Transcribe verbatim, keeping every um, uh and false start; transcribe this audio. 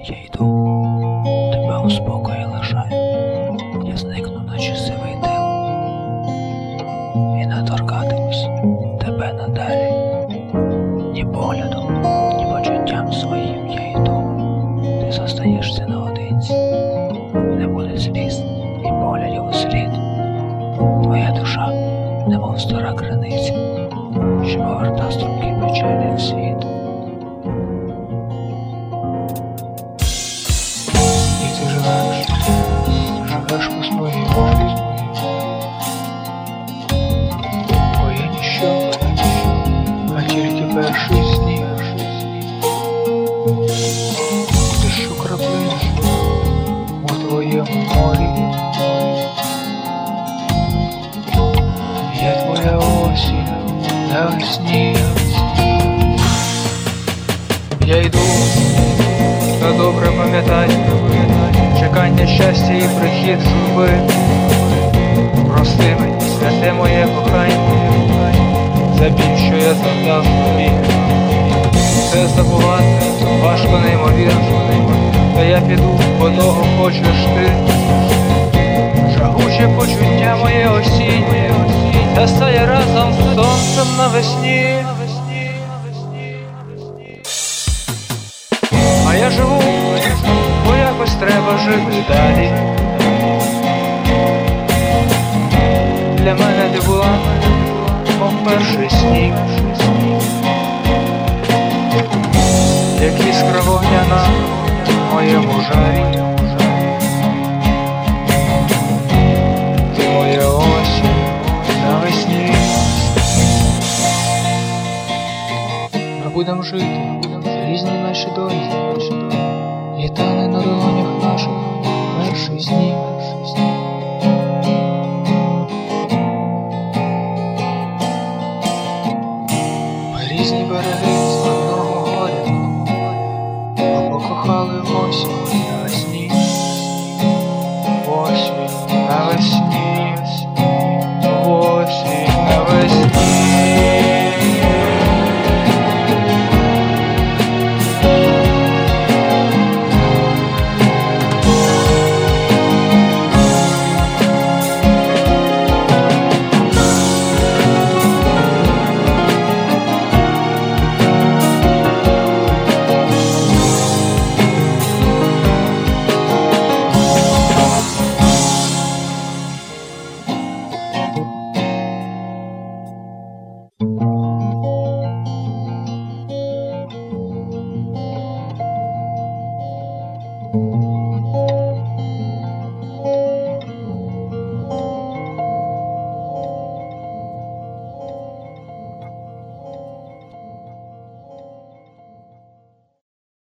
Я йду, тебе у спокої лишаю, я зникну наче сивий дим, і не торкатимусь тебе надалі, ні поглядом, ні почуттям своїм я йду, ти зостаєшся наодинці, не буде сліз і поглядів у слід, твоя душа, немов стара криниця, що поверта струмки печалі в світ. Живеш по своїй волі, бо я ніщо, а тільки перший сніг. Ти що краплина у твоєму морі, я твоя осінь навесні. Я йду, та добре пам'ятай чекання щастя і прихід журби. Прости мені, святе моє кохання, за біль, що я завдав тобі. Все забувати важко неймовірно, та я піду, бо того хочеш ти. Жагуче почуття моє осіннє, та стає разом з сонцем навесні. А я живу, бо якось треба жити далі. Для мене ти була, мов перший сніг, як іскра вогняна в моєму жарі. Ти моя осінь навесні. Ми будем жити, різні наші долі,